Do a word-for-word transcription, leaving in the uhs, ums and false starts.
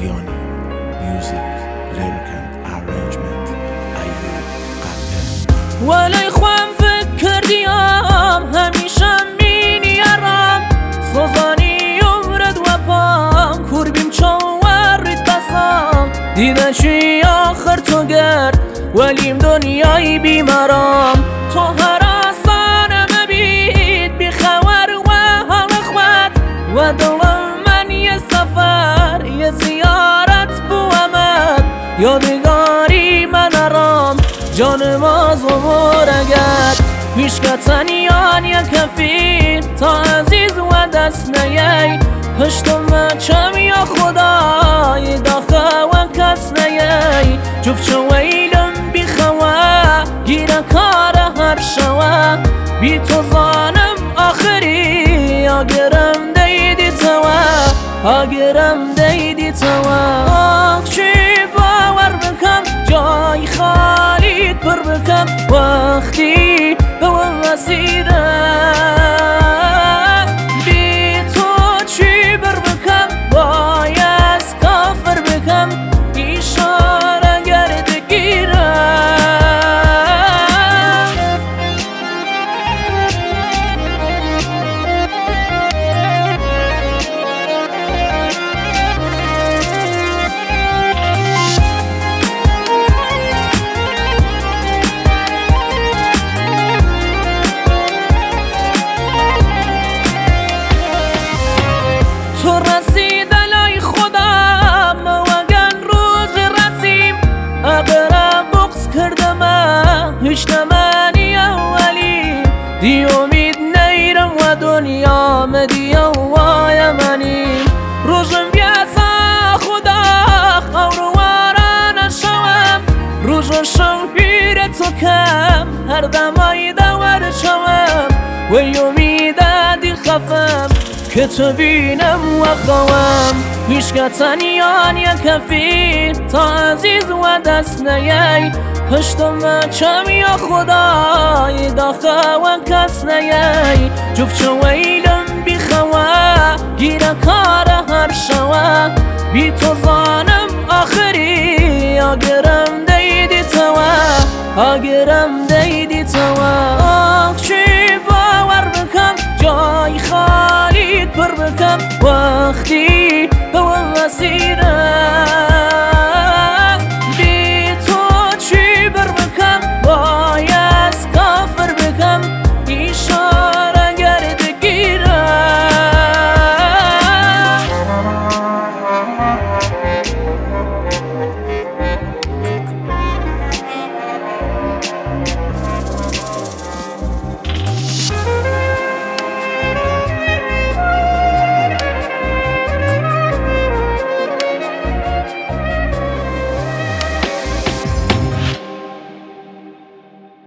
اقیانی میوزیک لیریکل ارنجمنت ایوب قلعه ولی خوام فکر کردیم همیشه مینیارم سوزانی عمرت و پام کوربیم چوارید بسام دیده چی آخر تو گرد ولیم دنیای بیمارم تو هر آسانه مبید بی خبر و حال خود و دلم من یه سفر یه زیارت بو امد یادگاری من ارام جانم از عمر اگر پیشکتنیان یا کفی تا عزیز و دست نیای پشتم چم یا خدای داخل و کس نیای جفت شویلم بی خواه گیره کار هر شوه بی تو زانم آخری آگرم دیدی توا آگرم دیدی توا آخ چی باور بکم جای خالی پر بکم وقتی به وسیره بی تو چی بر بکم باید کافر بکم اشاره گرد گیره تو رسید لای خودم وگن روز رسیم اقرا بغض کردم هیچ نمانی اولی دی امید نیرم و دنیا مدی وای منیم روزم بیاسا خدا خوروارا نشوم روزم شمپیر تو کم هر دمای دور شوم و امیدی خفم که تو بینم و خوام پیشکتنیان یا کفی تا عزیز و دست نیای پشتم چم یا خدای داخل و کس نیای جفت شویلم بی خواه گیره کار هر شوه بی تو زانم آخری آگرم دیدی توا آگرم دیدی توا آخ چی باور بکم جای خالی پر بکم وقتی به وسیله